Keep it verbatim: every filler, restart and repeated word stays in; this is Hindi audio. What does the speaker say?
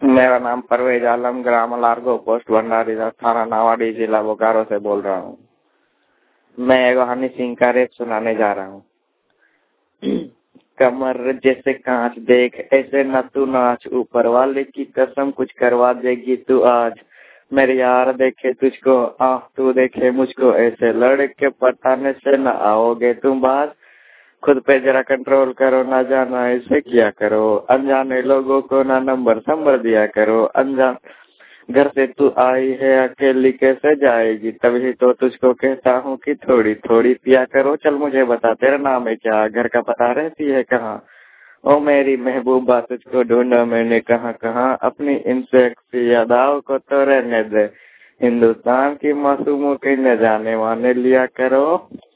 मेरा नाम परवेज आलम, ग्राम लारगो, पोस्ट भंडारी, थाना नावाडी, जिला बोकारो से बोल रहा हूँ। मैं एगो हनी सिंह का रेप सुनाने जा रहा हूँ। कमर जैसे कांच देख ऐसे न तू नाच, ऊपर वाले की कसम कुछ करवा देगी तू आज। मेरे यार देखे तुझको, आह तू देखे मुझको, ऐसे लड़के पटाने से न आओगे तुम बाज। खुद पे जरा कंट्रोल करो, ना जाना ऐसे किया करो, अनजाने लोगों को ना नंबर संबर दिया करो। अनजान घर से तू आई है अकेली कैसे जाएगी, तभी तो तुझको कहता हूँ कि थोड़ी थोड़ी पिया करो। चल मुझे बता तेरा नाम है क्या, घर का पता रहती है कहाँ। ओ मेरी महबूबा तुझको ढूंढा मैंने कहाँ कहाँ, अपनी इन सेक्सी यादाओं को तो रहने दे। हिंदुस्तान की मासूमों के न जाने वाने लिया करो।